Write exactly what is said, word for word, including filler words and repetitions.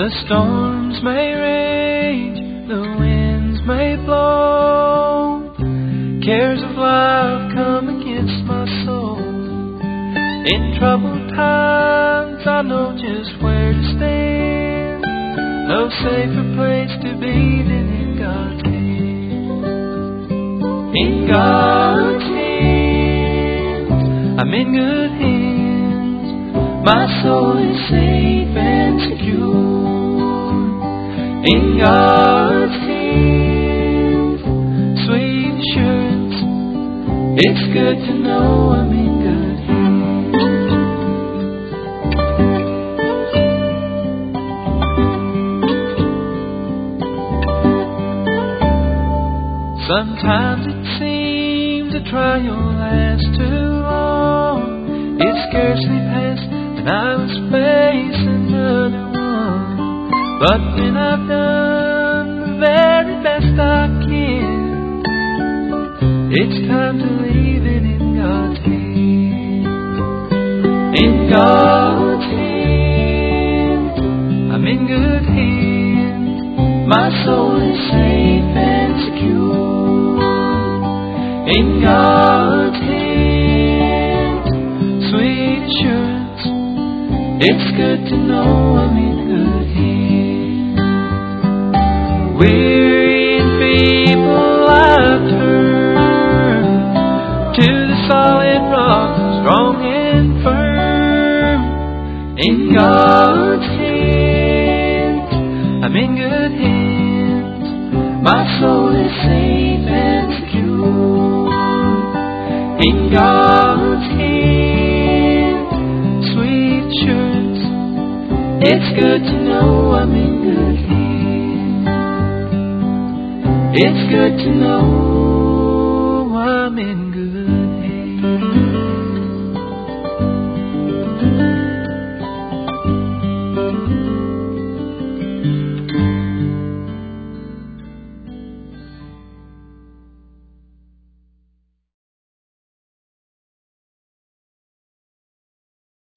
The storms may rage, the winds may blow, cares of life come against my soul. In troubled times I know just where to stand, no safer place to be than in God's hand. In God's hands, I'm in good hands, my soul is safe and secure. In God's hands, sweet assurance, it's good to know I'm in good hands. Sometimes it seems a trial lasts too long. It's scarcely past and I was facing another one. But when I've done the very best I can, it's time to leave it in God's hands. In God's hands, I'm in good hands, my soul is safe and secure. In God's hands, sweet assurance, it's good to know I'm in good hands. Weary and feeble I turn to the solid rock, strong and firm. In God's hands, I'm in good hands, my soul is safe and secure. In God's hands, sweet assurance, it's good to know I'm in good hands. It's good to know